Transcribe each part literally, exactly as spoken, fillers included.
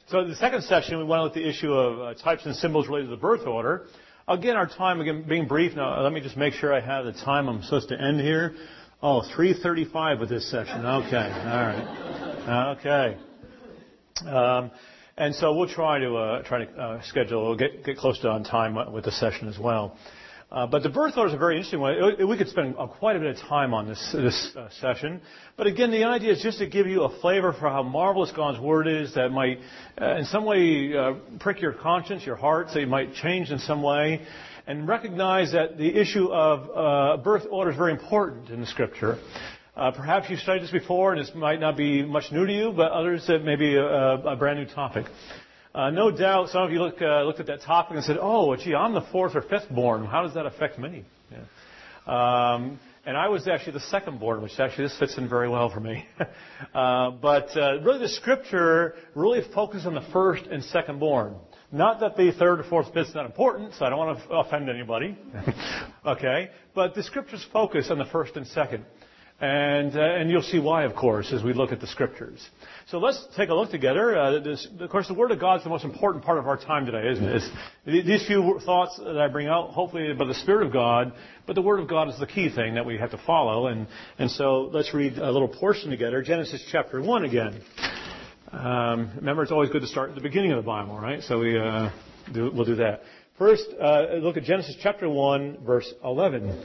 So in the second session, we went with the issue of uh, types and symbols related to the birth order. Again, our time, again, being brief. Now, let me just make sure I have the time I'm supposed to end here. Oh, three thirty-five with this session. Okay. All right. Okay. Um, and so we'll try to uh, try to uh, schedule, get get close to on time with the session as well. Uh, but the birth order is a very interesting one. It, it, we could spend uh, quite a bit of time on this this uh, session. But again, the idea is just to give you a flavor for how marvelous God's Word is that might uh, in some way uh, prick your conscience, your heart, so you might change in some way. And recognize that the issue of uh, birth order is very important in the Scripture. Uh, perhaps you've studied this before and this might not be much new to you, but others it may be a, a brand new topic. Uh, no doubt some of you look, uh, looked at that topic and said, oh, gee, I'm the fourth or fifth born. How does that affect me? Yeah. Um, and I was actually the second born, which actually this fits in very well for me. uh, but uh, really the Scripture really focuses on the first and second born. Not that the third or fourth bit's not important, so I don't want to offend anybody. Okay? But the Scriptures focus on the first and second. And uh, and you'll see why, of course, as we look at the Scriptures. So let's take a look together. Uh, this, of course, the Word of God is the most important part of our time today, isn't it? It's, these few thoughts that I bring out, hopefully by the Spirit of God, but the Word of God is the key thing that we have to follow. And, and so let's read a little portion together. Genesis chapter one again. Um, remember, it's always good to start at the beginning of the Bible, right? So we uh, do, we'll do that. First, uh, look at Genesis chapter one, verse eleven.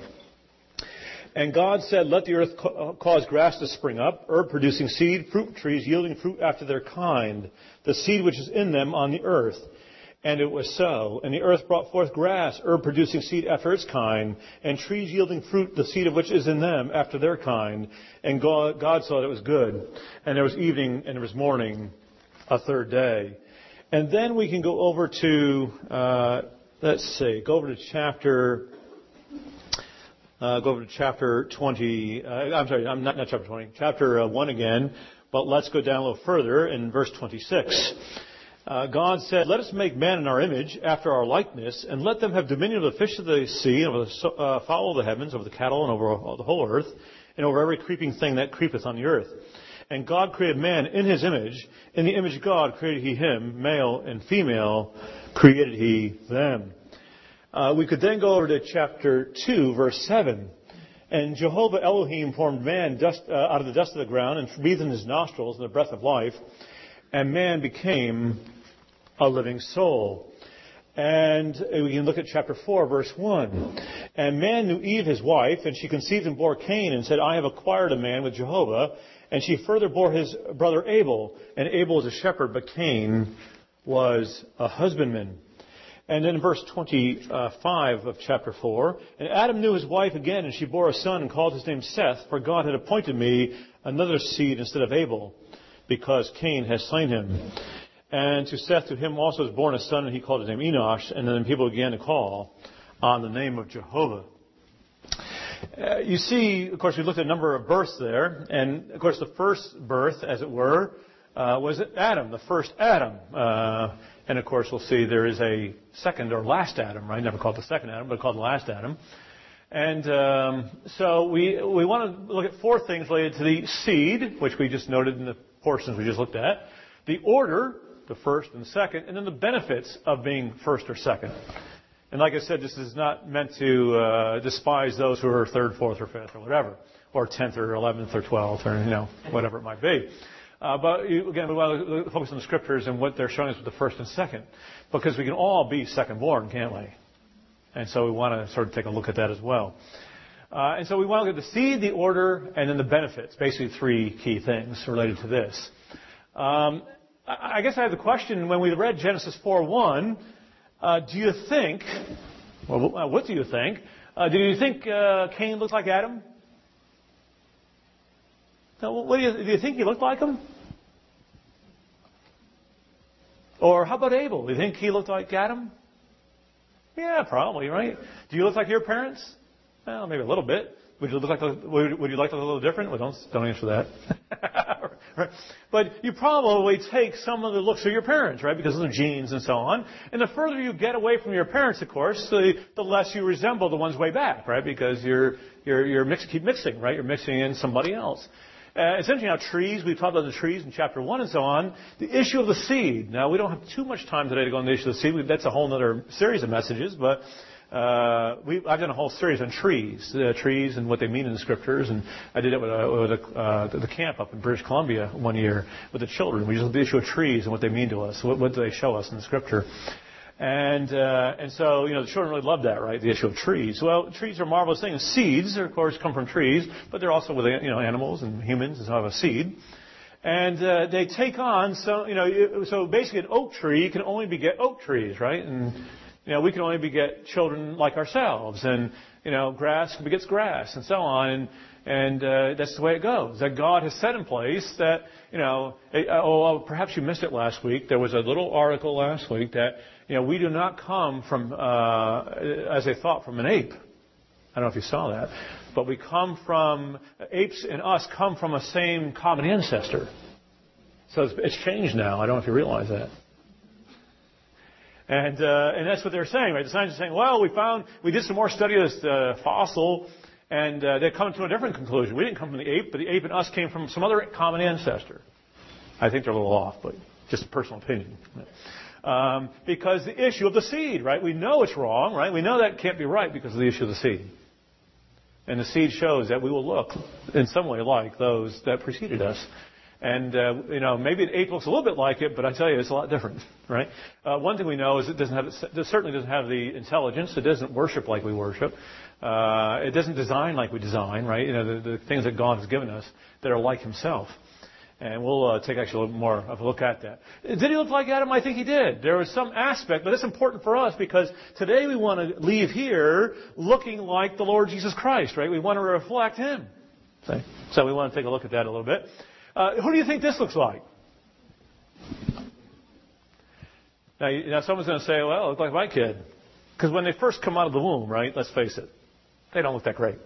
And God said, let the earth cause grass to spring up, herb producing seed, fruit trees yielding fruit after their kind, the seed which is in them on the earth. And it was so. And the earth brought forth grass, herb producing seed after its kind, and trees yielding fruit, the seed of which is in them after their kind. And God, God saw that it was good. And there was evening and there was morning, a third day. And then we can go over to, uh, let's see, go over to chapter... Uh, go over to chapter twenty. Uh, I'm sorry, I'm not, not chapter twenty. Chapter uh, one again. But let's go down a little further in verse twenty-six. Uh, God said, "Let us make man in our image, after our likeness, and let them have dominion of the fish of the sea, and over the uh, fowl of the heavens, over the cattle, and over all the whole earth, and over every creeping thing that creepeth on the earth." And God created man in His image. In the image of God created He him, male and female created He them. Uh, we could then go over to chapter two, verse seven. And Jehovah Elohim formed man dust, uh, out of the dust of the ground and breathed in his nostrils the breath of life. And man became a living soul. And we can look at chapter four, verse one. And man knew Eve, his wife, and she conceived and bore Cain and said, I have acquired a man with Jehovah. And she further bore his brother Abel. And Abel was a shepherd, but Cain was a husbandman. And then in verse twenty-five of chapter four, and Adam knew his wife again, and she bore a son and called his name Seth, for God had appointed me another seed instead of Abel, because Cain has slain him. And to Seth, to him also was born a son, and he called his name Enosh, and then people began to call on the name of Jehovah. Uh, you see, of course, we looked at a number of births there, and of course the first birth, as it were, uh, was Adam, the first Adam. Uh, And, of course, we'll see there is a second or last Adam, right? Never called the second Adam, but called the last Adam. And um, so we we want to look at four things related to the seed, which we just noted in the portions we just looked at. The order, the first and second, and then the benefits of being first or second. And like I said, this is not meant to uh, despise those who are third, fourth, or fifth, or whatever, or tenth, or eleventh, or twelfth, or, you know, whatever it might be. Uh, but you, again, we want to focus on the Scriptures and what they're showing us with the first and second, because we can all be second-born, can't we? And so we want to sort of take a look at that as well. Uh, and so we want to look at the seed, the order, and then the benefits. Basically, three key things related to this. Um, I, I guess I have the question: when we read Genesis four one, uh, do you think? Well, what do you think? Uh, do you think uh, Cain looked like Adam? Now, what do you, do you think he looked like him? Or how about Abel? Do you think he looked like Adam? Yeah, probably, right? Do you look like your parents? Well, maybe a little bit. Would you look like? Would, would you like to look a little different? Well, don't don't answer that. Right? But you probably take some of the looks of your parents, right? Because of the genes and so on. And the further you get away from your parents, of course, the, the less you resemble the ones way back, right? Because you're you're you're mix, keep mixing, right? You're mixing in somebody else. Uh, it's interesting how trees, we talked about the trees in chapter one and so on. The issue of the seed. Now, we don't have too much time today to go on the issue of the seed. We, that's a whole other series of messages, but uh, we, I've done a whole series on trees, uh, trees and what they mean in the scriptures. And I did it with, a, with a, uh, the camp up in British Columbia one year with the children. We just looked at the issue of trees and what they mean to us. What, what do they show us in the scripture? And uh, and so, you know, the children really love that, right? The issue of trees. Well, trees are marvelous things. Seeds, of course, come from trees, but they're also with, you know, animals and humans, and so have a seed. And uh, they take on, so, you know, so basically an oak tree can only beget oak trees, right? And, you know, we can only beget children like ourselves. And, you know, grass begets grass and so on. And, and uh, that's the way it goes. That God has set in place that, you know, oh, perhaps you missed it last week. There was a little article last week that, you know, we do not come from, uh, as they thought, from an ape. I don't know if you saw that. But we come from, apes and us come from a same common ancestor. So it's, it's changed now. I don't know if you realize that. And uh, and that's what they're saying, right? The scientists are saying, well, we found, we did some more study of this uh, fossil, and uh, they've come to a different conclusion. We didn't come from the ape, but the ape and us came from some other common ancestor. I think they're a little off, but just a personal opinion. Um, because the issue of the seed, right? We know it's wrong, right? We know that can't be right because of the issue of the seed. And the seed shows that we will look in some way like those that preceded us. And, uh, you know, maybe an ape looks a little bit like it, but I tell you, it's a lot different, right? Uh, one thing we know is it doesn't have, it certainly doesn't have the intelligence. It doesn't worship like we worship. Uh, it doesn't design like we design, right? You know, the, the things that God has given us that are like Himself. And we'll uh, take actually a little more of a look at that. Did he look like Adam? I think he did. There was some aspect, but it's important for us because today we want to leave here looking like the Lord Jesus Christ, right? We want to reflect Him. See? So we want to take a look at that a little bit. Uh, who do you think this looks like? Now, you, now someone's going to say, well, it looks like my kid. Because when they first come out of the womb, right, let's face it, they don't look that great.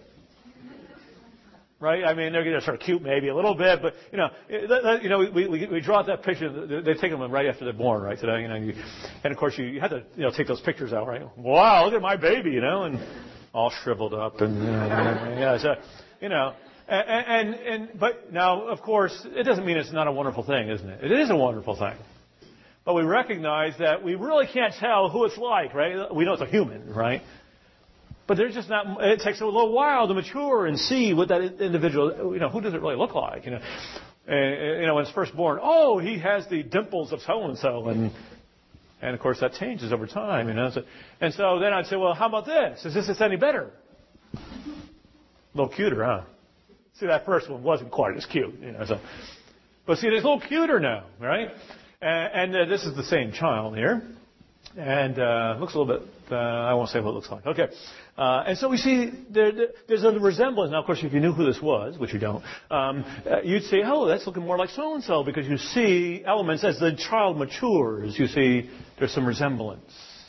Right? I mean, they're sort of cute maybe a little bit, but, you know, you know, we, we, we draw that picture. They take them right after they're born, right, today. You know, you, and, of course, you, you have to, you know, take those pictures out, right? Wow, look at my baby, you know, and all shriveled up. And, you know, yeah, so, you know. And, and, and, but now, of course, it doesn't mean it's not a wonderful thing, isn't it? It is a wonderful thing. But we recognize that we really can't tell who it's like, right? We know it's a human, right? But there's just not, it takes a little while to mature and see what that individual, you know, who does it really look like, you know? And, you know, when it's first born, oh, he has the dimples of so-and-so, and, and of course that changes over time, you know? So, and so then I'd say, well, how about this? Is this any better? A little cuter, huh? See, that first one wasn't quite as cute, you know. So, but see, it's a little cuter now, right? And, and uh, this is the same child here, and uh, looks a little bit. Uh, I won't say what it looks like. Okay, uh, and so we see there, there's a resemblance. Now, of course, if you knew who this was, which you don't, um, uh, you'd say, "Oh, that's looking more like so and so," because you see elements as the child matures. You see there's some resemblance.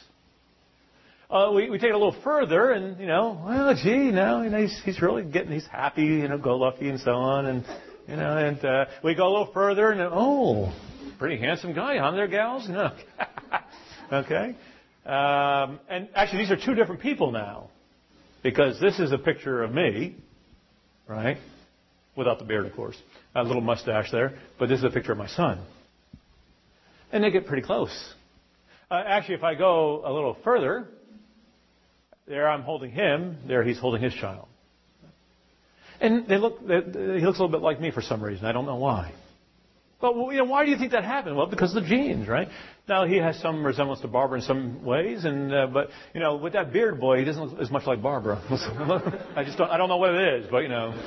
Uh, we, we take it a little further, and, you know, well, gee, no, you know, he's, he's really getting, he's happy, you know, go-lucky and so on, and, you know, and uh, we go a little further, and, oh, pretty handsome guy, huh, there, gals? No. Okay. Um, and actually, these are two different people now, because this is a picture of me, right, without the beard, of course, a little mustache there, but this is a picture of my son. And they get pretty close. Uh, actually, if I go a little further, there I'm holding him. There he's holding his child. And they look. They, he looks a little bit like me for some reason. I don't know why. But you know, why do you think that happened? Well, because of the genes, right? Now he has some resemblance to Barbara in some ways, and uh, but you know, with that beard boy, he doesn't look as much like Barbara. I just don't. I don't know what it is, but you know.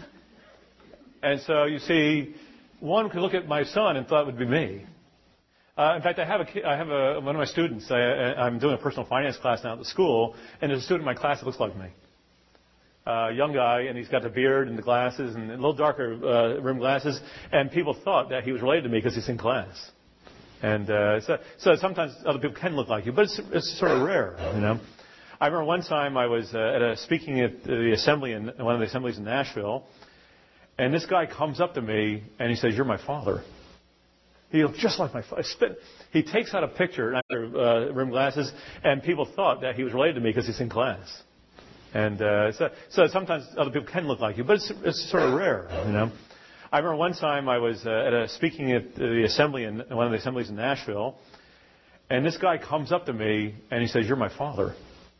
And so you see, one could look at my son and thought it would be me. Uh, in fact, I have a, I have a, one of my students, I, I'm doing a personal finance class now at the school, and there's a student in my class that looks like me. A uh, young guy, and he's got the beard and the glasses and a little darker uh, rimmed glasses, and people thought that he was related to me because he's in class. And uh, so, so sometimes other people can look like you, but it's, it's sort of rare, you know. I remember one time I was uh, at a speaking at the assembly in one of the assemblies in Nashville, and this guy comes up to me and he says, "You're my father." He looked just like my father. He takes out a picture, uh, rimmed glasses, and people thought that he was related to me because he's in class. And uh, so, so sometimes other people can look like you, but it's, it's sort of rare, you know. I I remember one time I was uh, at a speaking at the assembly in one of the assemblies in Nashville, and this guy comes up to me and he says, "You're my father."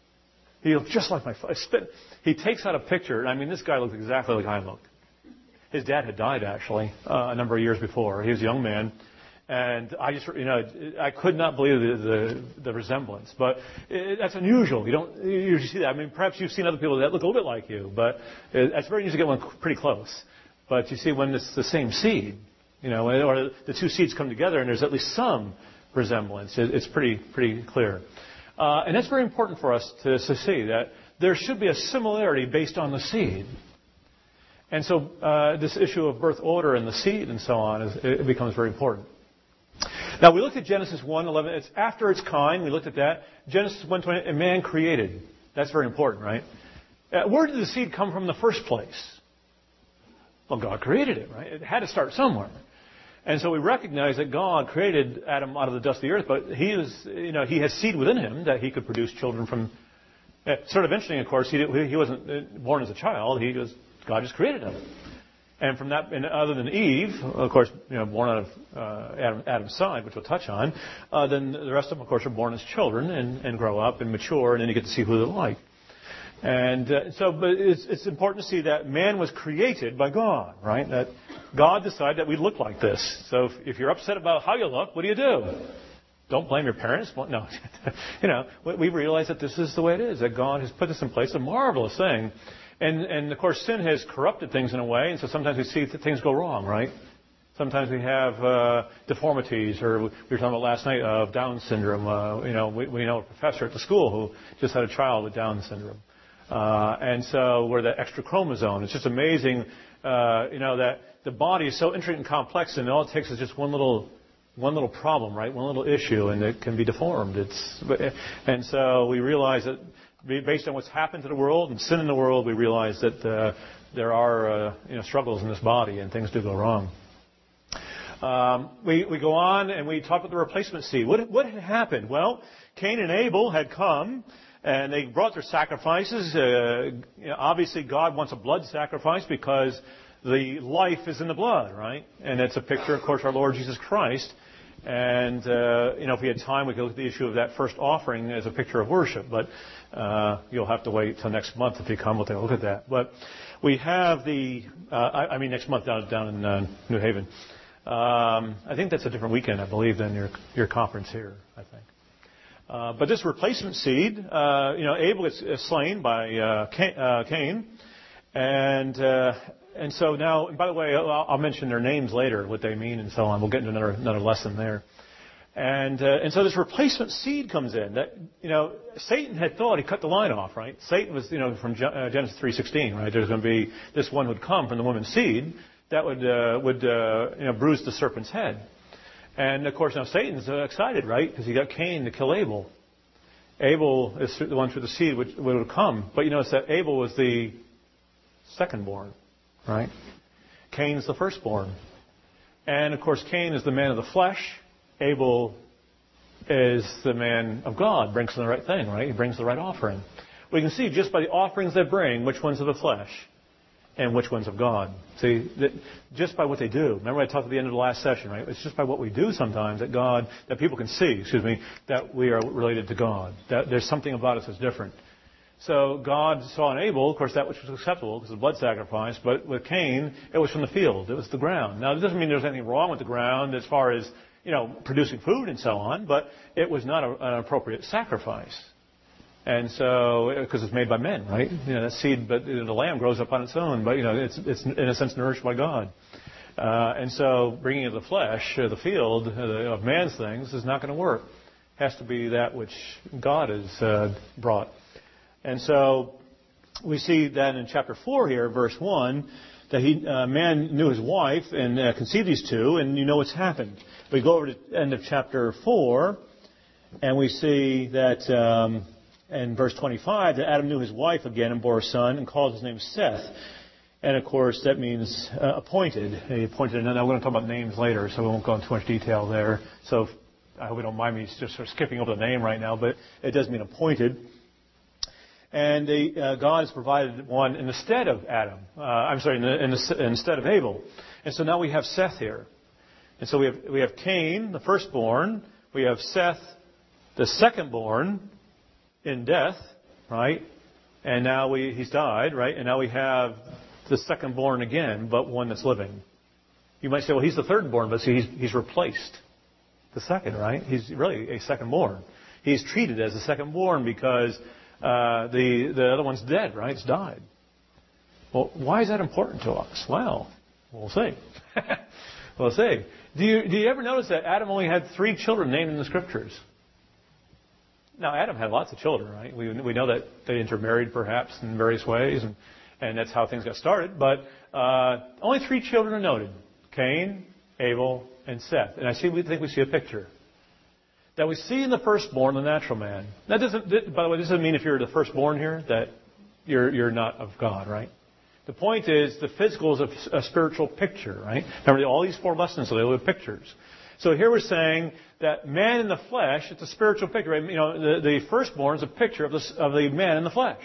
He looked just like my father. He takes out a picture, and I mean, this guy looked exactly like I looked. His dad had died actually uh, a number of years before. He was a young man. And I just, you know, I could not believe the, the, the resemblance. But it, that's unusual. You don't you usually see that. I mean, perhaps you've seen other people that look a little bit like you, but it, it's very easy to get one pretty close. But you see when it's the same seed, you know, or the two seeds come together and there's at least some resemblance. It, it's pretty pretty clear. Uh, and that's very important for us to, to see that there should be a similarity based on the seed. And so uh, this issue of birth order and the seed and so on, is, it becomes very important. Now, we looked at Genesis one eleven. It's after its kind. We looked at that. Genesis one twenty, and man created. That's very important, right? Uh, where did the seed come from in the first place? Well, God created it, right? It had to start somewhere. And so we recognize that God created Adam out of the dust of the earth, but he is, you know, he has seed within him that he could produce children from. Uh, sort of interesting, of course, he, he wasn't born as a child. He was, God just created him. And from that, and other than Eve, of course, you know, born out of uh, Adam, Adam's side, which we'll touch on, uh, then the rest of them, of course, are born as children and, and grow up and mature, and then you get to see who they're like. And uh, so, but it's, it's important to see that man was created by God, right? That God decided that we look like this. So if, if you're upset about how you look, what do you do? Don't blame your parents. Well, no, you know, we realize that this is the way it is. That God has put this in place. It's a marvelous thing. And, and, of course, sin has corrupted things in a way, and so sometimes we see that things go wrong, right? Sometimes we have uh, deformities, or we were talking about last night of Down syndrome. Uh, you know, we, we know a professor at the school who just had a child with Down syndrome. Uh, and so we're that extra chromosome. It's just amazing, uh, you know, that the body is so intricate and complex, and all it takes is just one little one little problem, right? One little issue, and it can be deformed. It's, and so we realize that based on what's happened to the world and sin in the world, we realize that uh, there are uh, you know, struggles in this body and things do go wrong. Um, we, we go on and we talk about the replacement seed. What, what had happened? Well, Cain and Abel had come and they brought their sacrifices. Uh, you know, obviously, God wants a blood sacrifice because the life is in the blood, right? And it's a picture, of course, of our Lord Jesus Christ. And, uh, you know, if we had time, we could look at the issue of that first offering as a picture of worship. But uh, you'll have to wait till next month if you come. We'll take a look at that. But we have the, uh, I, I mean, next month down, down in uh, New Haven. Um, I think that's a different weekend, I believe, than your, your conference here, I think. Uh, but this replacement seed, uh, you know, Abel is, is slain by uh, Cain, uh, Cain. And... Uh, And so now, and by the way, I'll, I'll mention their names later, what they mean and so on. We'll get into another, another lesson there. And uh, and so this replacement seed comes in. That, you know, Satan had thought he cut the line off, right? Satan was, you know, from uh, Genesis three sixteen, right? There's going to be this one would come from the woman's seed that would uh, would uh, you know bruise the serpent's head. And of course now Satan's uh, excited, right? Because he got Cain to kill Abel. Abel is the one through the seed which would come, but you notice that Abel was the secondborn. Right? Cain's the firstborn. And, of course, Cain is the man of the flesh. Abel is the man of God, brings the right thing, right? He brings the right offering. We can see just by the offerings they bring which one's of the flesh and which one's of God. See, that just by what they do. Remember I talked at the end of the last session, right? It's just by what we do sometimes that God, that people can see, excuse me, that we are related to God. That there's something about us that's different. So God saw in Abel, of course, that which was acceptable because of blood sacrifice. But with Cain, it was from the field. It was the ground. Now, it doesn't mean there's anything wrong with the ground as far as, you know, producing food and so on. But it was not a, an appropriate sacrifice. And so, because it's made by men, right? You know, that seed, but you know, the lamb grows up on its own. But, you know, it's, it's in a sense nourished by God. Uh, and so bringing of the flesh, uh, the field, uh, of man's things is not going to work. It has to be that which God has uh, brought. And so we see that in chapter four here, verse one, that he, uh, man knew his wife and uh, conceived these two, and you know what's happened. We go over to the end of chapter four, and we see that um, in verse twenty-five, that Adam knew his wife again and bore a son and called his name Seth. And, of course, that means uh, appointed. He appointed, and we're going to talk about names later, so we won't go into too much detail there. So I hope you don't mind me just sort of skipping over the name right now, but it does mean appointed. And the, uh, God has provided one in the stead of Adam. Uh, I'm sorry, in the, in the, instead of Abel. And so now we have Seth here. And so we have, we have Cain, the firstborn. We have Seth, the secondborn, in death, right? And now we, he's died, right? And now we have the secondborn again, but one that's living. You might say, well, he's the thirdborn, but see, he's, he's replaced the second, right? He's really a secondborn. He's treated as a secondborn because uh, the the other one's dead, right? It's died. Well, why is that important to us? Well, we'll see. we'll see. Do you do you ever notice that Adam only had three children named in the Scriptures? Now, Adam had lots of children, right? We we know that they intermarried perhaps in various ways, and, and that's how things got started. But uh, only three children are noted: Cain, Abel, and Seth. And I see, we think we see a picture that we see in the firstborn, the natural man. That doesn't, by the way, this doesn't mean if you're the firstborn here that you're you're not of God, right? The point is the physical is a, a spiritual picture, right? Remember, all these four lessons are with pictures. So here we're saying that man in the flesh, it's a spiritual picture. Right? You know, the, the firstborn is a picture of the, of the man in the flesh.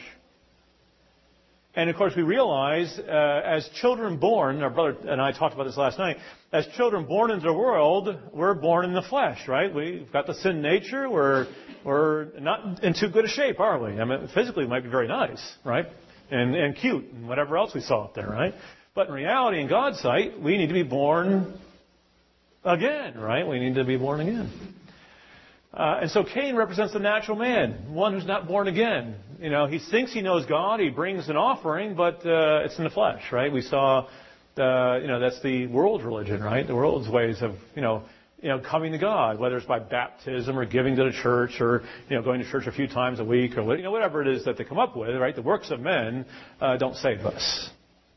And of course, we realize uh, as children born, our brother and I talked about this last night, as children born into the world, we're born in the flesh, right? We've got the sin nature. We're we're not in too good a shape, are we? I mean, physically, we might be very nice, right? And and cute and whatever else we saw up there, right? But in reality, in God's sight, we need to be born again, right? We need to be born again. Uh, and so Cain represents the natural man, one who's not born again. You know, he thinks he knows God. He brings an offering, but uh, it's in the flesh, right? We saw, the, you know, that's the world's religion, right? The world's ways of, you know, you know, coming to God, whether it's by baptism or giving to the church or, you know, going to church a few times a week or, you know, whatever it is that they come up with, right? The works of men uh, don't save us.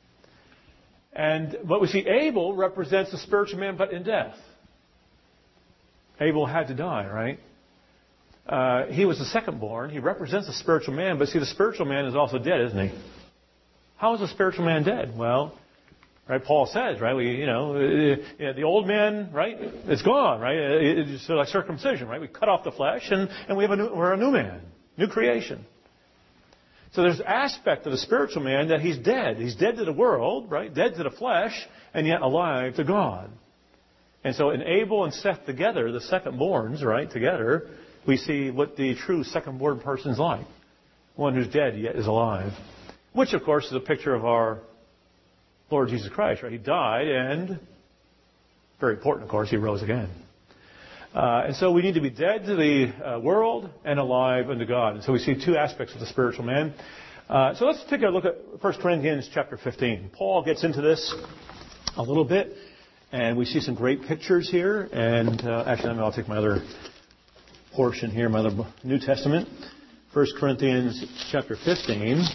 And what we see, Abel represents the spiritual man, but in death. Abel had to die, right? Uh, he was the secondborn. He represents the spiritual man, but see, the spiritual man is also dead, isn't he? How is the spiritual man dead? Well, right? Paul says, right? We, you know, the old man, right? It's gone, right? It's like circumcision, right? We cut off the flesh, and, and we have a new, we're a new man, new creation. So there's an aspect of the spiritual man that he's dead. He's dead to the world, right? Dead to the flesh, and yet alive to God. And so in Abel and Seth together, the secondborns, right, together, we see what the true second-born person's like. One who's dead yet is alive. Which, of course, is a picture of our Lord Jesus Christ, right? He died and, very important, of course, he rose again. Uh, and so we need to be dead to the uh, world and alive unto God. And so we see two aspects of the spiritual man. Uh, so let's take a look at First Corinthians chapter fifteen. Paul gets into this a little bit. And we see some great pictures here. And uh, actually, I'll take my other portion here, my other New Testament. First Corinthians chapter fifteen.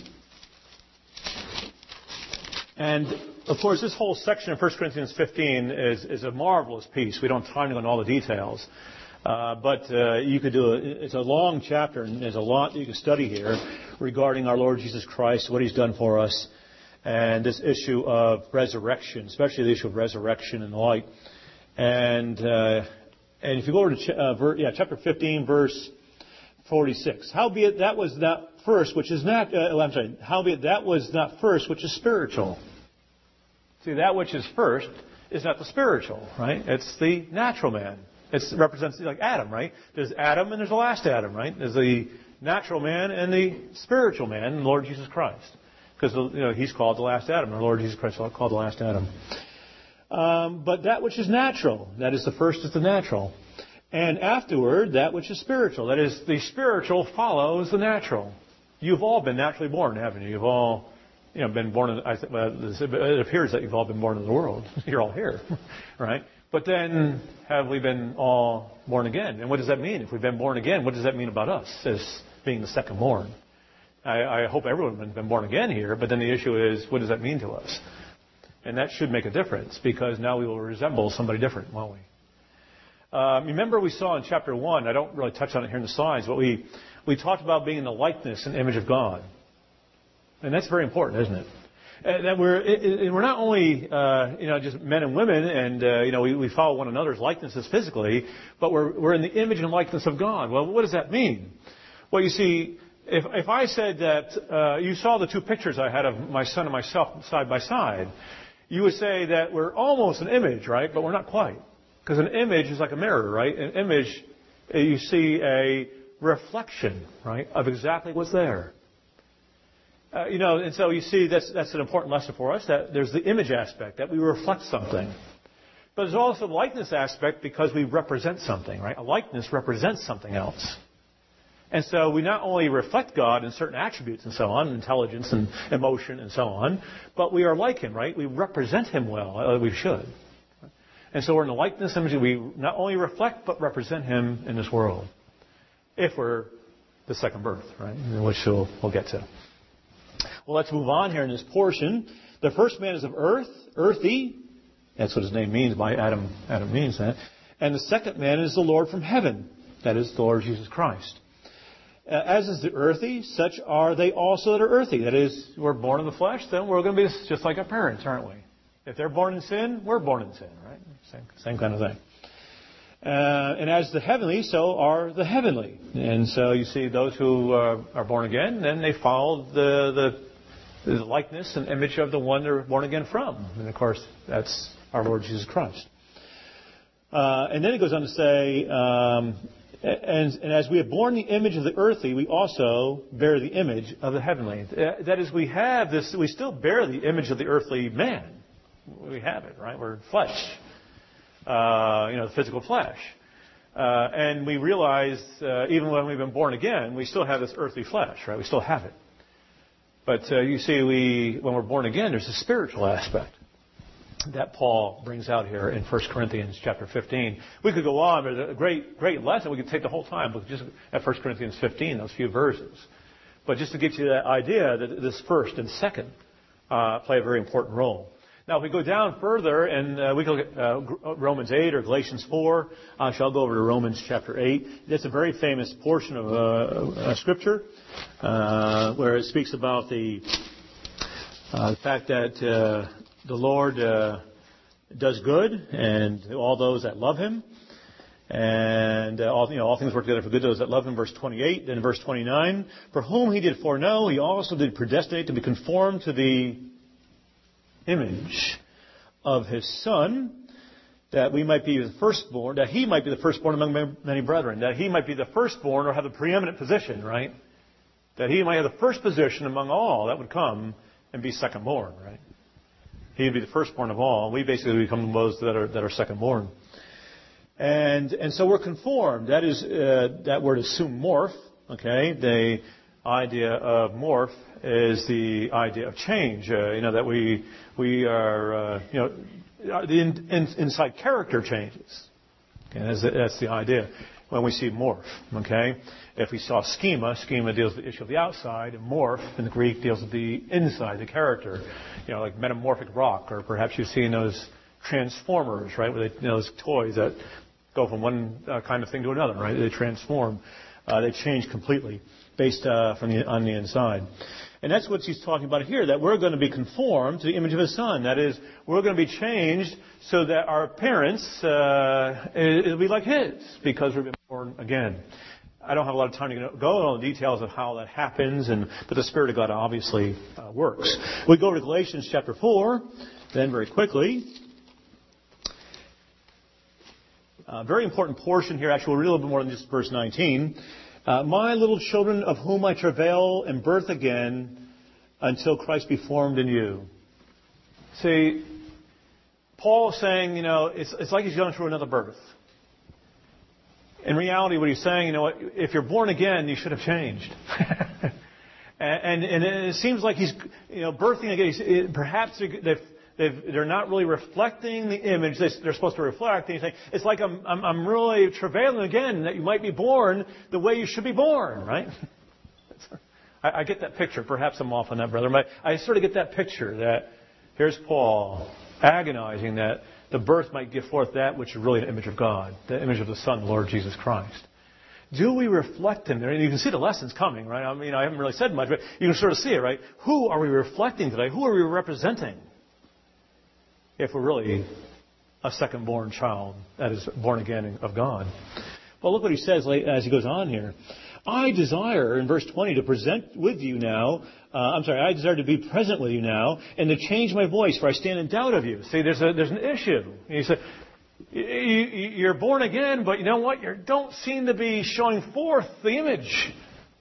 And, of course, this whole section of First Corinthians fifteen is, is a marvelous piece. We don't have time to go into all the details. Uh, but uh, you could do a, it's a long chapter, and there's a lot that you can study here regarding our Lord Jesus Christ, what He's done for us, and this issue of resurrection, especially the issue of resurrection and the like. And uh, and if you go over to ch- uh, ver- yeah, chapter fifteen, verse forty-six. Howbeit that was not first, which is not, uh, I'm sorry, howbeit that was not first, which is spiritual. See, that which is first is not the spiritual, right? It's the natural man. It represents like Adam, right? There's Adam and there's the last Adam, right? There's the natural man and the spiritual man, the Lord Jesus Christ. Because, you know, He's called the last Adam. Our Lord Jesus Christ is called the last Adam. Um, but that which is natural, that is the first is the natural. And afterward, that which is spiritual. That is, the spiritual follows the natural. You've all been naturally born, haven't you? You've all, you know, been born in, I th- well, it appears that you've all been born in the world. You're all here, right? But then, have we been all born again? And what does that mean? If we've been born again, what does that mean about us as being the second born? I, I hope everyone has been born again here, but then the issue is, what does that mean to us? And that should make a difference, because now we will resemble somebody different, won't we? Um, remember we saw in chapter one, I don't really touch on it here in the slides, but we, we talked about being in the likeness and image of God. And that's very important, isn't it? And that we're, it, it, we're not only, uh, you know, just men and women, and, uh, you know, we, we follow one another's likenesses physically, but we're, we're in the image and likeness of God. Well, what does that mean? Well, you see, If, if I said that uh, you saw the two pictures I had of my son and myself side by side, you would say that we're almost an image, right? But we're not quite. Because an image is like a mirror, right? An image, you see a reflection, right, of exactly what's there. Uh, you know, and so you see that's that's an important lesson for us, that there's the image aspect, that we reflect something. But there's also the likeness aspect because we represent something, right? A likeness represents something else. And so we not only reflect God in certain attributes and so on, intelligence and emotion and so on, but we are like Him, right? We represent Him well, uh, we should. And so we're in the likeness image. We not only reflect, but represent Him in this world. If we're the second birth, right? Which we'll, we'll get to. Well, let's move on here in this portion. The first man is of earth, earthy. That's what his name means. By Adam, Adam means that. And the second man is the Lord from heaven. That is the Lord Jesus Christ. Uh, as is the earthy, such are they also that are earthy. That is, we're born in the flesh, then we're going to be just like our parents, aren't we? If they're born in sin, we're born in sin, right? Same, same kind of thing. Uh, and as the heavenly, so are the heavenly. And so you see those who uh, are born again, then they follow the, the, the likeness and image of the one they're born again from. And of course, that's our Lord Jesus Christ. Uh, and then it goes on to say, um, and, and as we have borne the image of the earthly, we also bear the image of the heavenly. That is, we have this, we still bear the image of the earthly man. We have it, right? We're flesh. Uh, you know, the physical flesh. Uh, and we realize, uh, even when we've been born again, we still have this earthly flesh, right? We still have it. But uh, you see, we when we're born again, there's a spiritual aspect that Paul brings out here in First Corinthians chapter fifteen. We could go on, but a great, great lesson. We could take the whole time, look just at First Corinthians fifteen, those few verses. But just to get you that idea that this first and second uh, play a very important role. Now, if we go down further, and uh, we can look at uh, Romans eight or Galatians four, I shall go over to Romans chapter eight. It's a very famous portion of uh, uh, Scripture uh, where it speaks about the, uh, the fact that uh, the Lord uh, does good, and all those that love Him, and uh, all you know, all things work together for good those that love Him. Verse twenty-eight, then verse twenty-nine, for whom He did foreknow, He also did predestinate to be conformed to the image of His Son, that we might be the firstborn, that He might be the firstborn among many brethren, that He might be the firstborn or have the preeminent position, right? That He might have the first position among all that would come and be secondborn, right? He would be the firstborn of all. We basically become those that are that are secondborn. And and so we're conformed. That is uh, that word is sumorph. Okay, the idea of morph is the idea of change. Uh, you know that we we are uh, you know the in, in, inside character changes. Okay, that's, that's the idea when we see morph. Okay, if we saw schema, schema deals with the issue of the outside, and morph in the Greek deals with the inside, the character. You know, like metamorphic rock, or perhaps you've seen those transformers, right? Where they, you know, those toys that go from one uh, kind of thing to another, right? They transform, uh, they change completely based uh, from the on the inside. And that's what he's talking about here, that we're going to be conformed to the image of His Son. That is, we're going to be changed so that our appearance, uh, it'll be like His, because we've been born again. I don't have a lot of time to go into all the details of how that happens, and but the Spirit of God obviously uh, works. We go to Galatians chapter four, then very quickly. A very important portion here, actually we'll read a little bit more than just verse nineteen. Uh, My little children, of whom I travail and birth again, until Christ be formed in you. See, Paul is saying, you know, it's, it's like he's going through another birth. In reality, what he's saying, you know, if you're born again, you should have changed. and, and, and it seems like he's, you know, birthing again. He's, perhaps they've, they've, they're not really reflecting the image they're supposed to reflect. And he's saying, it's like I'm, I'm, I'm really travailing again that you might be born the way you should be born, right? I, I get that picture. Perhaps I'm off on that, brother. But I sort of get that picture that here's Paul agonizing that the birth might give forth that which is really the image of God, the image of the Son, the Lord Jesus Christ. Do we reflect Him there? And you can see the lessons coming, right? I mean, I haven't really said much, but you can sort of see it, right? Who are we reflecting today? Who are we representing? If we're really a second-born child that is born again of God. Well, look what he says as he goes on here. I desire, in verse twenty, to present with you now, uh, I'm sorry, I desire to be present with you now, and to change my voice, for I stand in doubt of you. See, there's a, there's an issue. You say, you're born again, but you know what? You don't seem to be showing forth the image.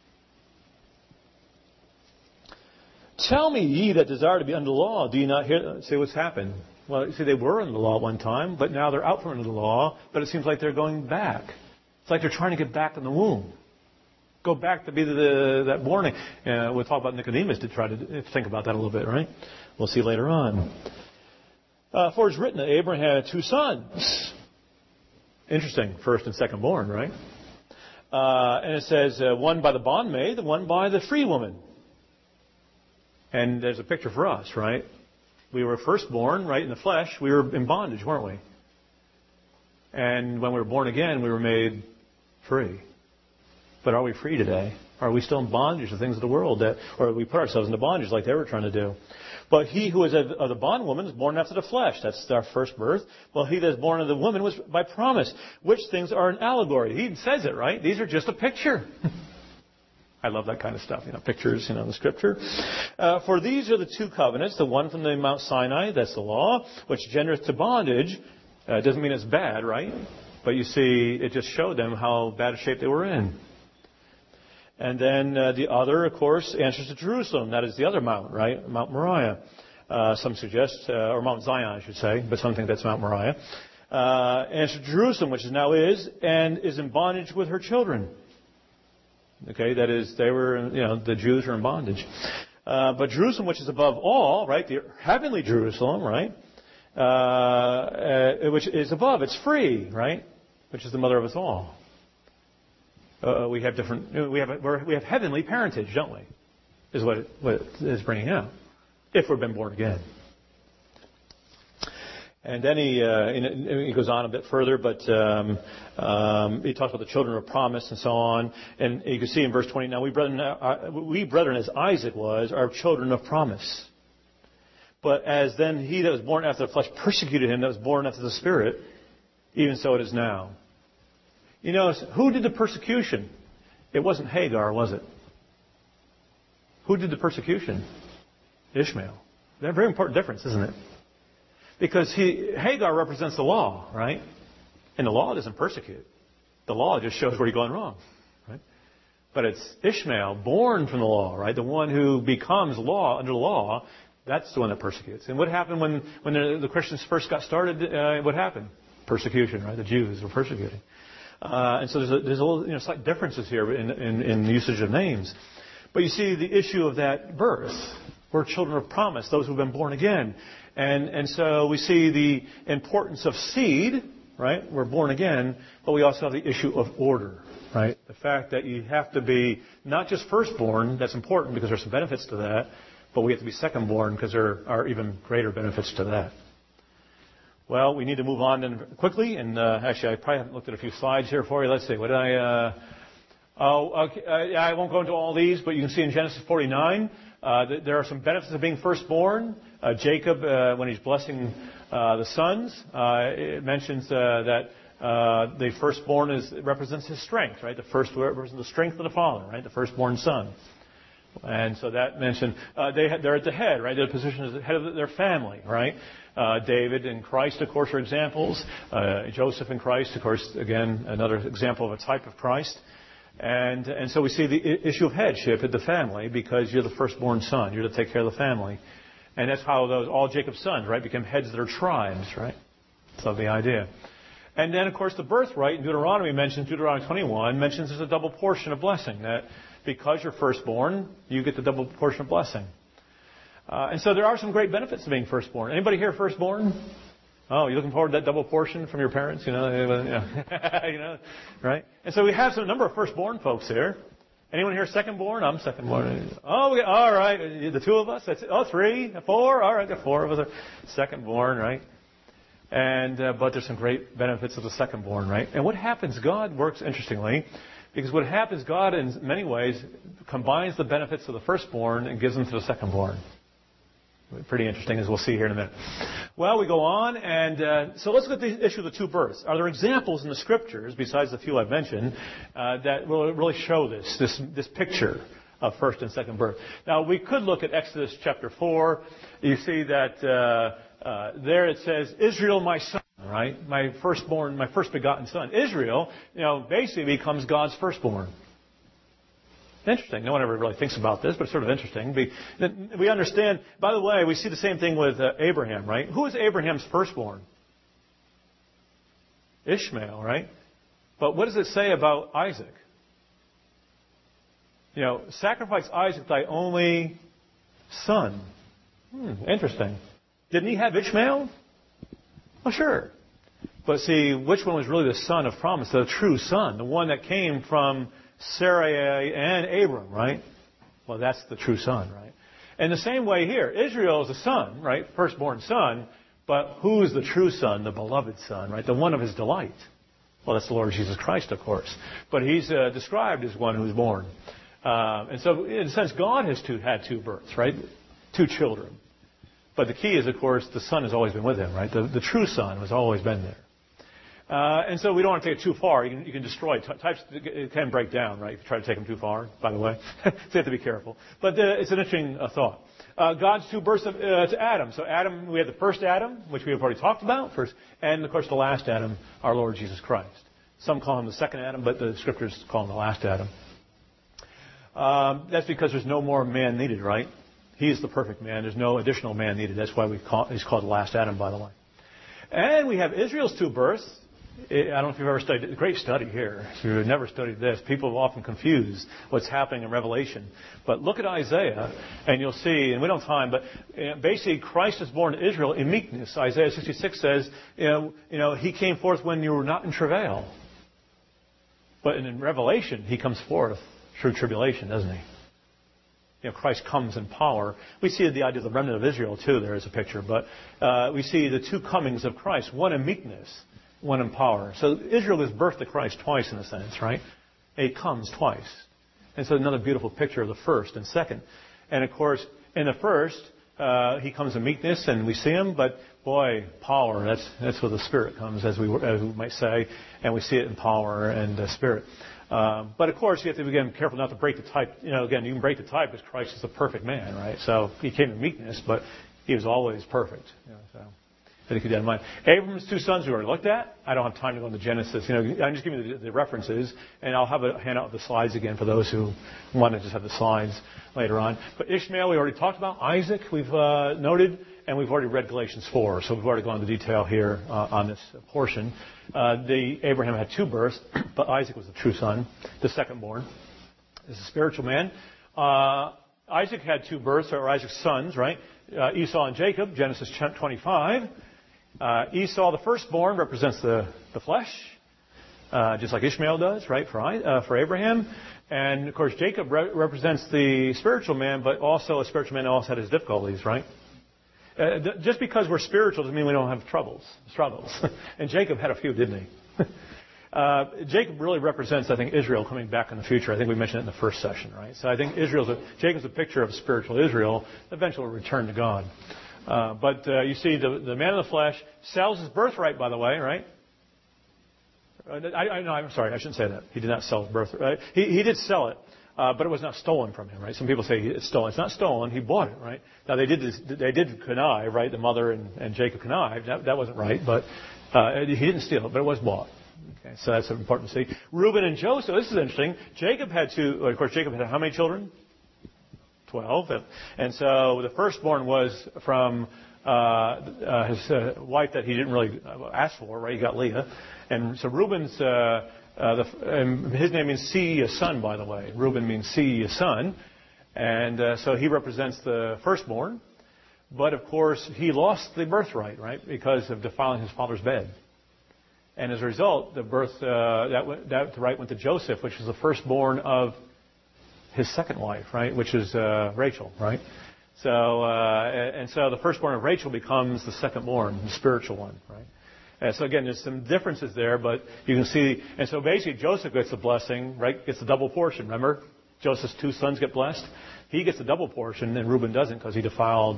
Tell me, ye that desire to be under the law, do you not hear? See what's happened. Well, see, they were under the law at one time, but now they're out from under the law, but it seems like they're going back. It's like they're trying to get back in the womb. Go back to be the, the, that born. Uh, we'll talk about Nicodemus to try to think about that a little bit, right? We'll see later on. Uh, for it's written that Abraham had two sons. Interesting, first and second born, right? Uh, and it says uh, one by the bondmaid, and one by the free woman. And there's a picture for us, right? We were firstborn, right, in the flesh. We were in bondage, weren't we? And when we were born again, we were made free. But are we free today? Are we still in bondage to things of the world? That, or we put ourselves into bondage like they were trying to do? But he who is of, of the bondwoman is born after the flesh. That's our first birth. Well, he that is born of the woman was by promise. Which things are an allegory? He says it, right? These are just a picture. I love that kind of stuff, you know, pictures, you know, in the Scripture. Uh, for these are the two covenants, the one from the Mount Sinai, that's the law, which gendereth to bondage. Uh, it doesn't mean it's bad, right? But you see, it just showed them how bad a shape they were in. And then uh, the other, of course, answers to Jerusalem. That is the other mount, right? Mount Moriah. Uh, some suggest, uh, or Mount Zion, I should say, but some think that's Mount Moriah. Uh, answers to Jerusalem, which now is, and is in bondage with her children. Okay, that is, they were, you know, the Jews were in bondage. Uh, but Jerusalem, which is above all, right, the heavenly Jerusalem, right, uh, uh, which is above, it's free, right, which is the mother of us all. Uh, we have different, we have, we're, we have heavenly parentage, don't we? Is what it, what it is bringing out, if we've been born again. And then he, uh, he goes on a bit further, but um, um, he talks about the children of promise and so on. And you can see in verse twenty, now we brethren, uh, we brethren, as Isaac was, are children of promise. But as then he that was born after the flesh persecuted him that was born after the Spirit, even so it is now. You know, who did the persecution? It wasn't Hagar, was it? Who did the persecution? Ishmael. That's a very important difference, isn't it? Because he, Hagar represents the law, right? And the law doesn't persecute. The law just shows where you're going wrong, right? But it's Ishmael, born from the law, right? The one who becomes law under the law, that's the one that persecutes. And what happened when, when the, the Christians first got started? Uh, what happened? Persecution, right? The Jews were persecuting. Uh, and so there's a, there's a little, you know, slight differences here in, in, in the usage of names. But you see the issue of that birth. We're children of promise, those who've been born again. And, and so we see the importance of seed, right? We're born again, but we also have the issue of order, right? The fact that you have to be not just firstborn, that's important because there's some benefits to that, but we have to be secondborn because there are even greater benefits to that. Well, we need to move on then quickly, and uh, actually I probably haven't looked at a few slides here for you. Let's see, what did I... Uh, oh, okay, uh, I won't go into all these, but you can see in Genesis forty-nine, uh, that there are some benefits of being firstborn. Uh, Jacob, uh, when he's blessing uh, the sons, uh, it mentions uh, that uh, the firstborn is represents his strength, right? The first represents the strength of the father, right? The firstborn son. And so that mentioned uh, they they're at the head, right? Their position is the head of their family, right? Uh, David and Christ, of course, are examples. Uh, Joseph and Christ, of course, again, another example of a type of Christ. And and so we see the issue of headship in the family because you're the firstborn son. You're to take care of the family. And that's how those all Jacob's sons, right, became heads of their tribes, right? So the idea. And then, of course, the birthright in Deuteronomy mentions, Deuteronomy twenty-one, mentions there's a double portion of blessing. That because you're firstborn, you get the double portion of blessing. Uh, and so there are some great benefits to being firstborn. Anybody here firstborn? Oh, you're looking forward to that double portion from your parents, you know, you know, right? And so we have some number of firstborn folks here. Anyone here secondborn? I'm secondborn. Oh, we, all right. The two of us. That's it. Oh, three, four. All right, the four of us are secondborn, right? And uh, but there's some great benefits of the secondborn, right? And what happens? God works interestingly, because what happens? God, in many ways, combines the benefits of the firstborn and gives them to the secondborn. Pretty interesting, as we'll see here in a minute. Well, we go on, and uh, so let's look at the issue of the two births. Are there examples in the Scriptures, besides the few I've mentioned, uh, that will really show this, this, this picture of first and second birth? Now, we could look at Exodus chapter four. You see that uh, uh, there it says, Israel, my son, right? My firstborn, my first begotten son. Israel, you know, basically becomes God's firstborn. Interesting. No one ever really thinks about this, but it's sort of interesting. We understand, by the way, we see the same thing with uh, Abraham, right? Who is Abraham's firstborn? Ishmael, right? But what does it say about Isaac? You know, sacrifice Isaac, thy only son. Hmm, interesting. Didn't he have Ishmael? Well, sure. But see, which one was really the son of promise, the true son, the one that came from Sarai and Abram, right? Well, that's the true son, right? And the same way here, Israel is a son, right? Firstborn son. But who is the true son, the beloved son, right? The one of his delight. Well, that's the Lord Jesus Christ, of course. But he's uh, described as one who's born. Uh, and so, in a sense, God has two, had two births, right? Two children. But the key is, of course, the son has always been with him, right? The, the true son has always been there. Uh, and so we don't want to take it too far. You can, you can destroy. T- types it can break down, right? If you try to take them too far, by the way. So you have to be careful. But uh, it's an interesting uh, thought. Uh, God's two births of, uh, to Adam. So Adam, we have the first Adam, which we have already talked about, first, and of course the last Adam, our Lord Jesus Christ. Some call him the second Adam, but the Scriptures call him the last Adam. Um, that's because there's no more man needed, right? He is the perfect man. There's no additional man needed. That's why we call, he's called the last Adam, by the way. And we have Israel's two births. I don't know if you've ever studied it. Great study here. If you've never studied this, people are often confused what's happening in Revelation. But look at Isaiah, and you'll see, and we don't have time, but basically Christ is born to Israel in meekness. Isaiah sixty-six says, you know, you know, he came forth when you were not in travail. But in Revelation, he comes forth through tribulation, doesn't he? You know, Christ comes in power. We see the idea of the remnant of Israel, too, there is a picture. But uh, we see the two comings of Christ, one in meekness, one in power. So Israel gives birth to Christ twice in a sense, right? He comes twice. And so another beautiful picture of the first and second. And of course, in the first, uh, he comes in meekness and we see him, but boy, power, that's that's where the Spirit comes, as we, as we might say, and we see it in power and uh, Spirit. Um, but of course, you have to be again, careful not to break the type. You know, again, you can break the type because Christ is the perfect man, right? So he came in meekness, but he was always perfect. You know, so. I think you did in mind. Abram's two sons we already looked at. I don't have time to go into Genesis. You know, I'm just giving you the, the references, and I'll have a handout of the slides again for those who want to just have the slides later on. But Ishmael, we already talked about. Isaac, we've uh, noted, and we've already read Galatians four. So we've already gone into detail here uh, on this portion. Uh, the Abraham had two births, but Isaac was the true son, the second born. Is a spiritual man. Uh, Isaac had two births, or Isaac's sons, right? Uh, Esau and Jacob, Genesis twenty-five. Uh, Esau, the firstborn, represents the, the flesh, uh, just like Ishmael does, right, for, uh, for Abraham. And, of course, Jacob re- represents the spiritual man, but also a spiritual man who also had his difficulties, right? Uh, th- just because we're spiritual doesn't mean we don't have troubles, struggles. And Jacob had a few, didn't he? uh, Jacob really represents, I think, Israel coming back in the future. I think we mentioned it in the first session, right? So I think Israel's a, Jacob's a picture of spiritual Israel, eventually return to God. Uh, but uh, you see, the, the man of the flesh sells his birthright, by the way, right? I, I, no, I'm sorry, I shouldn't say that. He did not sell his birthright. He, he did sell it, uh, but it was not stolen from him, right? Some people say it's stolen. It's not stolen. He bought it, right? Now, they did this, they did connive, right? The mother and, and Jacob connived. That, that wasn't right, but uh, he didn't steal it, but it was bought. Okay, so that's important to see. Reuben and Joseph, this is interesting. Jacob had two, of course, Jacob had how many children? Twelve. And so the firstborn was from uh, uh, his uh, wife that he didn't really ask for, right? He got Leah. And so Reuben's, uh, uh, the, and his name means see a son, by the way. Reuben means see a son. And uh, so he represents the firstborn. But of course, he lost the birthright, right? Because of defiling his father's bed. And as a result, the birth, uh, that, went, that right went to Joseph, which was the firstborn of his second wife, right, which is uh, Rachel, right? So, uh, and so the firstborn of Rachel becomes the secondborn, the spiritual one, right? And so again, there's some differences there, but you can see, and so basically Joseph gets the blessing, right? Gets the double portion. Remember, Joseph's two sons get blessed. He gets the double portion, and Reuben doesn't because he defiled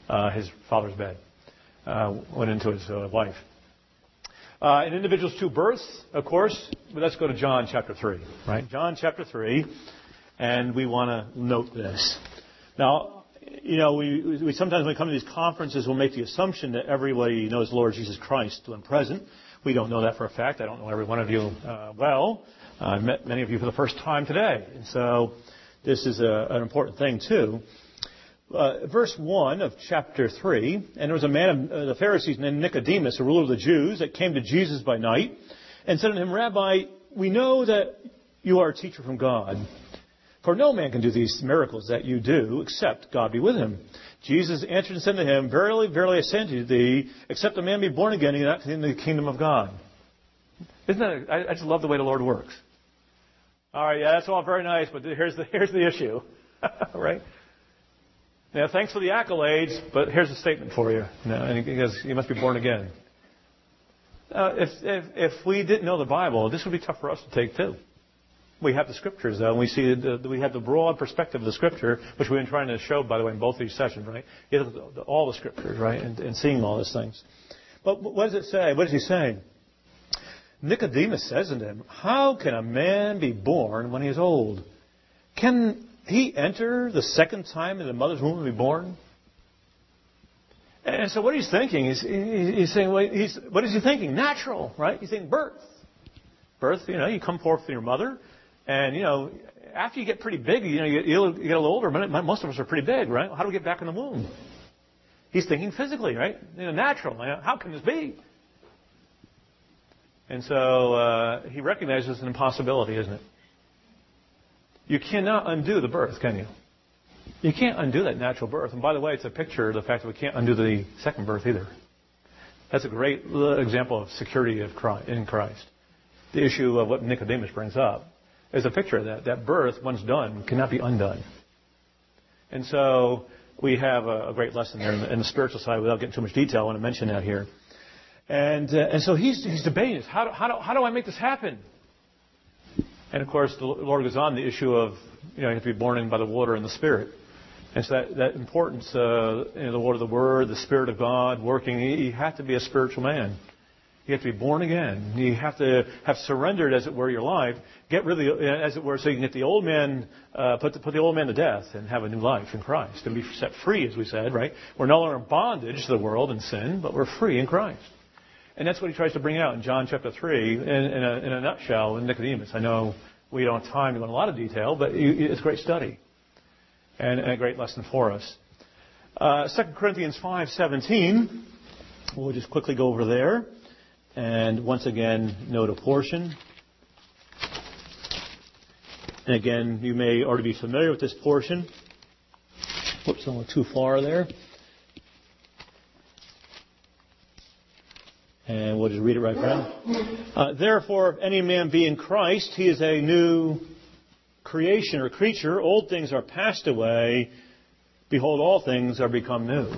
uh, his father's bed, uh, went into his uh, wife. Uh, an individual's two births, of course, but let's go to John chapter three, right? John chapter three, and we want to note this. Now, you know, we, we sometimes when we come to these conferences, we'll make the assumption that everybody knows the Lord Jesus Christ when present. We don't know that for a fact. I don't know every one of you uh, well. Uh, I've met many of you for the first time today. And so this is a, an important thing, too. Uh, verse one of chapter three, and there was a man of uh, the Pharisees named Nicodemus, a ruler of the Jews, that came to Jesus by night and said to him, Rabbi, we know that you are a teacher from God. For no man can do these miracles that you do, except God be with him. Jesus answered and said to him, Verily, verily, I say unto thee, except a man be born again, he cannot enter the kingdom of God. Isn't that? A, I, I just love the way the Lord works. All right, yeah, that's all very nice, but here's the here's the issue, right? Now, thanks for the accolades, but here's a statement for you. You know, and because you must be born again. Uh, if, if if we didn't know the Bible, this would be tough for us to take too. We have the Scriptures, though, and we see the, we have the broad perspective of the Scripture, which we've been trying to show, by the way, in both of these sessions, right? You have all the Scriptures, right, and, and seeing all these things. But what does it say? What is he saying? Nicodemus says unto him, How can a man be born when he is old? Can he enter the second time in the mother's womb and be born? And so what he's thinking is, he's saying, well, he's, what is he thinking? Natural, right? He's saying birth. Birth, you know, you come forth from your mother. And, you know, after you get pretty big, you know, you get, you get a little older. Most of us are pretty big, right? How do we get back in the womb? He's thinking physically, right? You know, natural. How can this be? And so uh, he recognizes an impossibility, isn't it? You cannot undo the birth, can you? You can't undo that natural birth. And by the way, it's a picture of the fact that we can't undo the second birth either. That's a great example of security of Christ, in Christ. The issue of what Nicodemus brings up is a picture of that. That birth, once done, cannot be undone. And so we have a, a great lesson there in the, in the spiritual side. Without getting too much detail, I want to mention that here. And uh, and so he's he's debating this. How do, how do how do I make this happen? And of course, the Lord goes on the issue of, you know, you have to be born in by the water and the Spirit. And so that that importance, uh, you know, the water, the Word, the Spirit of God working. You have to be a spiritual man. You have to be born again. You have to have surrendered, as it were, your life. Get rid of the, as it were, so you can get the old man, uh, put the, put the old man to death and have a new life in Christ and be set free, as we said, right? We're no longer in bondage to the world and sin, but we're free in Christ. And that's what he tries to bring out in John chapter three in, in, a, in a nutshell in Nicodemus. I know we don't have time to go into a lot of detail, but it's a great study and, and a great lesson for us. Uh, Second Corinthians five seventeen, we'll just quickly go over there. And once again, note a portion. And again, you may already be familiar with this portion. Whoops, I went too far there. And we'll just read it right now. Uh, Therefore, if any man be in Christ, he is a new creation or creature. Old things are passed away. Behold, all things are become new.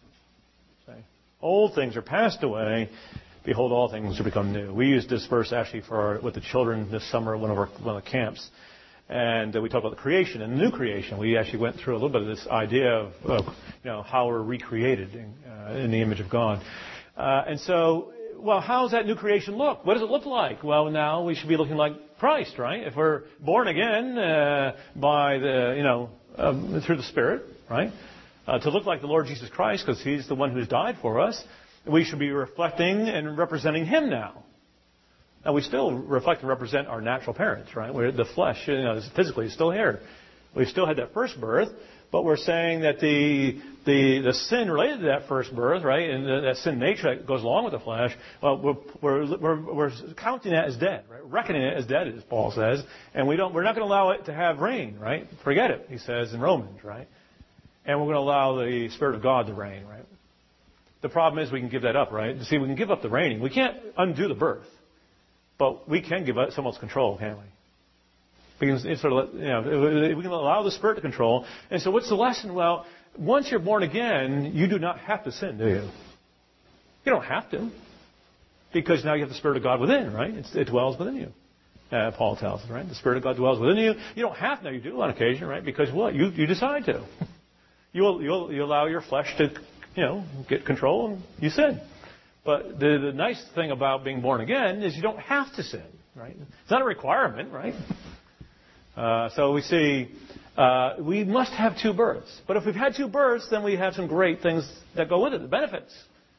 Old things are passed away. Behold, all things are become new. We used this verse actually for our, with the children this summer at one of our one of the camps. And uh, we talked about the creation and the new creation. We actually went through a little bit of this idea of, of you know, how we're recreated in, uh, in the image of God. Uh, and so, well, how does that new creation look? What does it look like? Well, now we should be looking like Christ, right? If we're born again uh, by the, you know, uh, through the Spirit, right? Uh, to look like the Lord Jesus Christ, because He's the one who's died for us. We should be reflecting and representing Him now. Now, we still reflect and represent our natural parents, right? We're, the flesh, you know, physically is still here. We've still had that first birth, but we're saying that the the the sin related to that first birth, right, and the, that sin nature that goes along with the flesh, well, we're we're we're, we're counting that as dead, right? Reckoning it as dead, as Paul says, and we don't we're not going to allow it to have reign, right? Forget it, he says in Romans, right? And we're going to allow the Spirit of God to reign, right? The problem is we can give that up, right? See, we can give up the reigning. We can't undo the birth. But we can give up someone's control, can't we? We can, sort of, you know, we can allow the Spirit to control. And so what's the lesson? Well, once you're born again, you do not have to sin, do you? You don't have to. Because now you have the Spirit of God within, right? It's, it dwells within you. Uh, Paul tells us, right? The Spirit of God dwells within you. You don't have to. You do on occasion, right? Because what? You, you decide to. You, you, you allow your flesh to you know, get control and you sin. But the, the nice thing about being born again is you don't have to sin, right? It's not a requirement, right? Uh, so we see uh, we must have two births. But if we've had two births, then we have some great things that go with it, the benefits.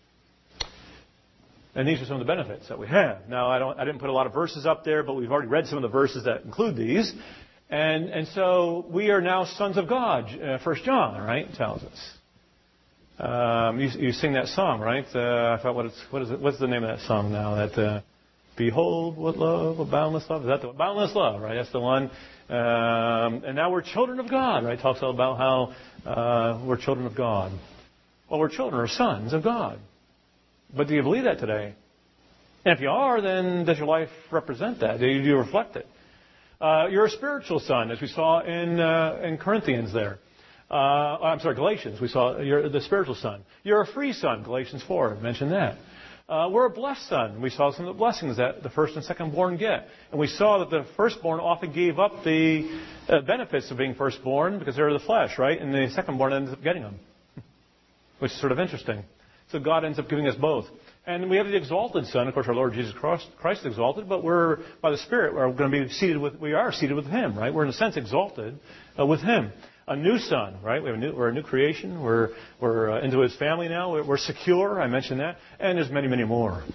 And these are some of the benefits that we have. Now, I don't, I didn't put a lot of verses up there, but we've already read some of the verses that include these. And, and so we are now sons of God, uh, First John, right, tells us. Um, you, you sing that song, right? Uh, I thought, what, it's, what is it? What's the name of that song now? That uh, Behold, what love, what boundless love. Is that the one? Boundless love, right? That's the one. Um, and now we're children of God, right? Talks all about how uh, we're children of God. Well, we're children or sons of God. But do you believe that today? And if you are, then does your life represent that? Do you, do you reflect it? Uh, you're a spiritual son, as we saw in uh, in Corinthians there. Uh, I'm sorry, Galatians. We saw you're the spiritual son. You're a free son, Galatians four. I mentioned that. Uh, we're a blessed son. We saw some of the blessings that the first and second born get. And we saw that the firstborn often gave up the uh, benefits of being firstborn because they're the flesh, right? And the secondborn ends up getting them, which is sort of interesting. So God ends up giving us both. And we have the exalted Son. Of course, our Lord Jesus Christ, Christ is exalted, but we're, by the Spirit, we're going to be seated with, we are seated with Him, right? We're in a sense exalted uh, with Him. A new son, right? We have a new, we're a new creation. We're, we're uh, into His family now. We're, we're secure. I mentioned that. And there's many, many more.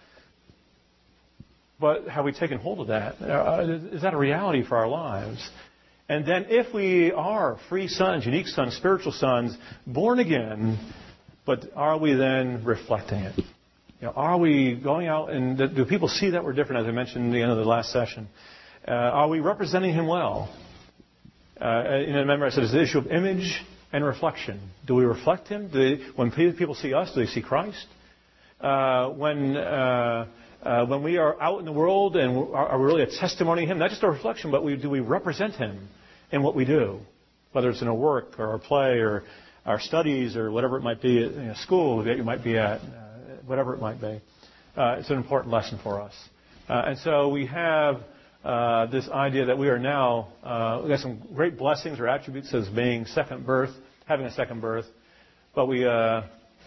But have we taken hold of that? Uh, is that a reality for our lives? And then if we are free sons, unique sons, spiritual sons, born again, but are we then reflecting it? You know, are we going out and do people see that we're different, as I mentioned at the end of the last session? Uh, are we representing Him well? Uh, and remember, I said it's the issue of image and reflection. Do we reflect Him? Do they, when people see us, do they see Christ? Uh, when uh, uh, when we are out in the world and are, are we really a testimony of Him? Not just a reflection, but we, do we represent Him in what we do? Whether it's in our work or our play or our studies or whatever it might be, at, you know, school that you might be at, uh, whatever it might be. Uh, it's an important lesson for us. Uh, and so we have uh, this idea that we are now, uh, we have some great blessings or attributes as being second birth, having a second birth, but we uh,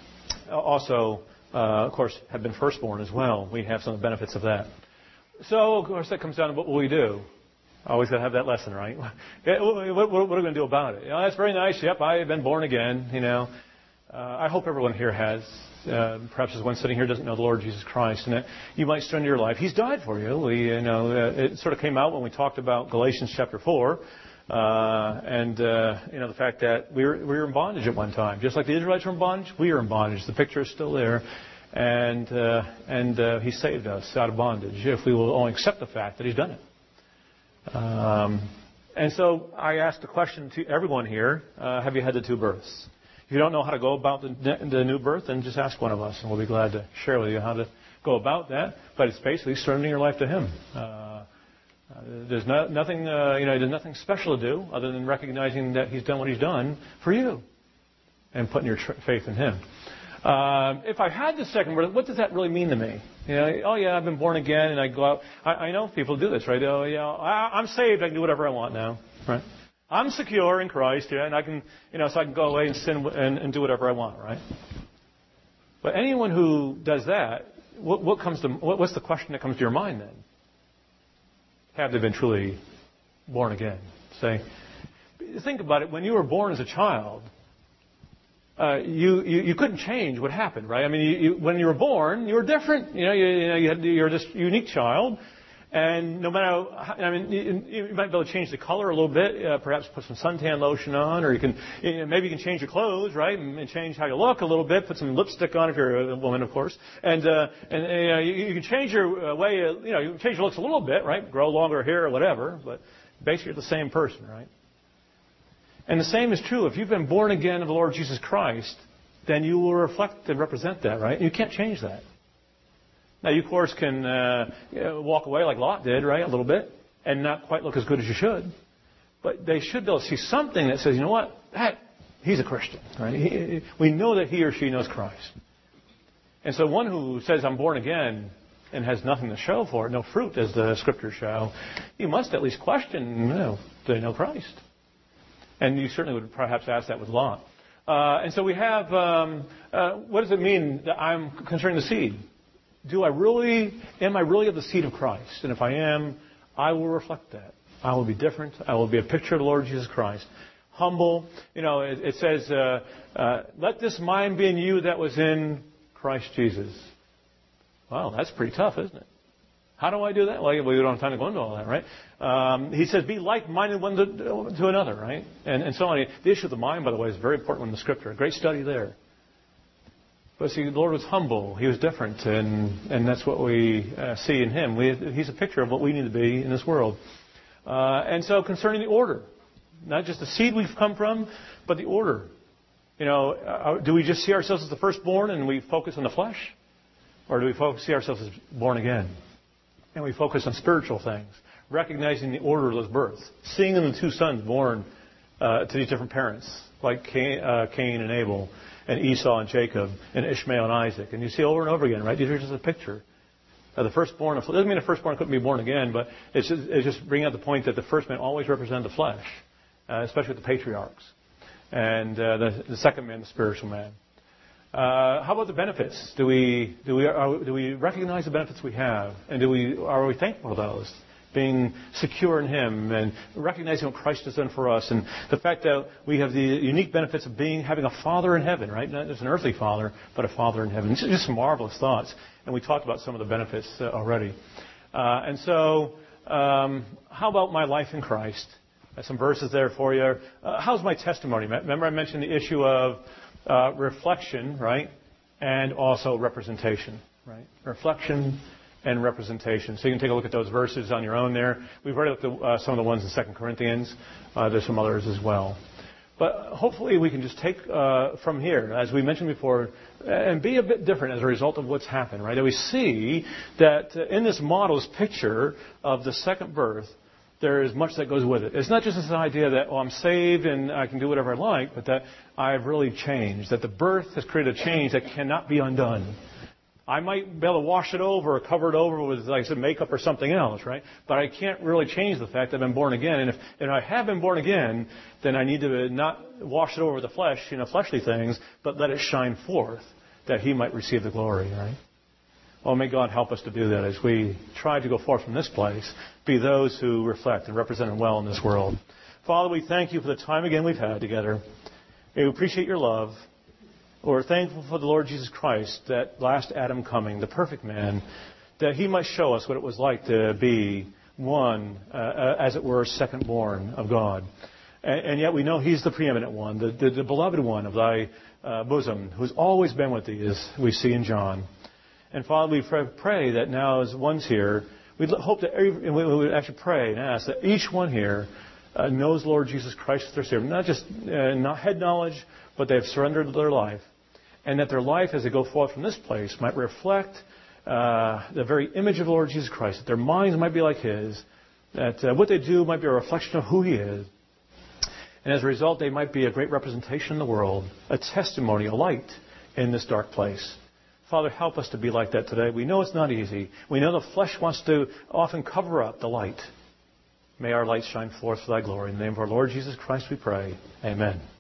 also, uh, of course, have been firstborn as well. We have some of the benefits of that. So, of course, that comes down to what will we do? Always got to have that lesson, right? What, what, what are we going to do about it? You know, that's very nice. Yep, I've been born again. You know, uh, I hope everyone here has. Uh, perhaps there's one sitting here who doesn't know the Lord Jesus Christ, and that you might surrender your life. He's died for you. We, you know, uh, it sort of came out when we talked about Galatians chapter four, uh, and uh, you know the fact that we were we were in bondage at one time, just like the Israelites were in bondage. We are in bondage. The picture is still there, and uh, and uh, He saved us out of bondage if we will only accept the fact that He's done it. Um, and so I asked the question to everyone here, uh, have you had the two births? If you don't know how to go about the, the new birth, then just ask one of us, and we'll be glad to share with you how to go about that. But it's basically surrendering your life to Him. Uh, uh, there's no, nothing, uh, you know, there's nothing special to do other than recognizing that He's done what He's done for you and putting your tr- faith in Him. Um, if I had the second birth, what does that really mean to me? You know, oh yeah, I've been born again, and I go out. I, I know people do this, right? Oh yeah, I, I'm saved. I can do whatever I want now, right? I'm secure in Christ, yeah, and I can, you know, so I can go away and sin and, and do whatever I want, right? But anyone who does that, what, what comes to what, what's the question that comes to your mind then? Have they been truly born again? Say, think about it. When you were born as a child. Uh, you, you you couldn't change what happened, right? I mean, you, you, when you were born, you were different. You know, you, you know, you had, you're this unique child, and no matter, how, I mean, you, you might be able to change the color a little bit, uh, perhaps put some suntan lotion on, or you can, you know, maybe you can change your clothes, right, and, and change how you look a little bit. Put some lipstick on if you're a woman, of course, and uh, and uh, you, you can change your uh, way, uh, you know, you can change your looks a little bit, right? Grow longer hair or whatever, but basically you're the same person, right? And the same is true. If you've been born again of the Lord Jesus Christ, then you will reflect and represent that, right? You can't change that. Now, you, of course, can uh, walk away like Lot did, right, a little bit, and not quite look as good as you should. But they should be able to see something that says, you know what, that, he's a Christian, right? He, we know that he or she knows Christ. And so one who says, I'm born again, and has nothing to show for it, no fruit, as the Scriptures show, you must at least question, you know, do they know Christ? And you certainly would perhaps ask that with Lot. Uh, and so we have, um, uh, what does it mean that I'm concerning the seed? Do I really, am I really of the seed of Christ? And if I am, I will reflect that. I will be different. I will be a picture of the Lord Jesus Christ. Humble. You know, it, it says, uh, uh, let this mind be in you that was in Christ Jesus. Wow, that's pretty tough, isn't it? How do I do that? Well, we don't have time to go into all that, right? Um, he says, be like-minded one to, to another, right? And, and so on. The issue of the mind, by the way, is very important in the Scripture. A great study there. But see, the Lord was humble. He was different, and, and that's what we uh, see in Him. We, he's a picture of what we need to be in this world. Uh, and so concerning the order, not just the seed we've come from, but the order. You know, uh, do we just see ourselves as the firstborn and we focus on the flesh? Or do we focus, see ourselves as born again? And we focus on spiritual things, recognizing the order of those births, seeing the two sons born uh, to these different parents, like Cain, uh, Cain and Abel, and Esau and Jacob, and Ishmael and Isaac. And you see over and over again, right? These are just a picture. Uh, the firstborn, of, it doesn't mean the firstborn couldn't be born again, but it's just, it's just bringing out the point that the first man always represented the flesh, uh, especially with the patriarchs, and uh, the, the second man, the spiritual man. Uh, how about the benefits? Do we do we are, do we recognize the benefits we have, and do we are we thankful for those? Being secure in Him and recognizing what Christ has done for us, and the fact that we have the unique benefits of being having a Father in heaven, right? Not just an earthly Father, but a Father in heaven. It's just marvelous thoughts, and we talked about some of the benefits uh, already. Uh, and so, um, how about my life in Christ? Uh, some verses there for you. Uh, how's my testimony? Remember, I mentioned the issue of Uh, reflection, right, and also representation, right? Reflection and representation. So you can take a look at those verses on your own there. We've read out the, uh, some of the ones in Second Corinthians. Uh, there's some others as well. But hopefully we can just take uh, from here, as we mentioned before, and be a bit different as a result of what's happened, right? That we see that uh, in this model, this picture of the second birth, there is much that goes with it. It's not just this idea that, oh, I'm saved and I can do whatever I like, but that I've really changed, that the birth has created a change that cannot be undone. I might be able to wash it over or cover it over with, like I said, makeup or something else, right? But I can't really change the fact that I've been born again. And if, and I have been born again, then I need to not wash it over with the flesh, you know, fleshly things, but let it shine forth that He might receive the glory, right? Well, may God help us to do that as we try to go forth from this place, be those who reflect and represent Him well in this world. Father, we thank You for the time again we've had together. We appreciate Your love. We're thankful for the Lord Jesus Christ, that last Adam coming, the perfect man, that He might show us what it was like to be one, uh, as it were, second born of God. And, and yet we know He's the preeminent one, the, the, the beloved one of Thy uh, bosom, who's always been with Thee, as we see in John. And Father, we pray that now as one's here, we hope that every, and we would actually pray and ask that each one here uh, knows Lord Jesus Christ as their Savior. Not just uh, not head knowledge, but they have surrendered their life. And that their life as they go forth from this place might reflect uh, the very image of the Lord Jesus Christ. That their minds might be like His. That uh, what they do might be a reflection of who He is. And as a result, they might be a great representation in the world. A testimony, a light in this dark place. Father, help us to be like that today. We know it's not easy. We know the flesh wants to often cover up the light. May our light shine forth for Thy glory. In the name of our Lord Jesus Christ we pray. Amen.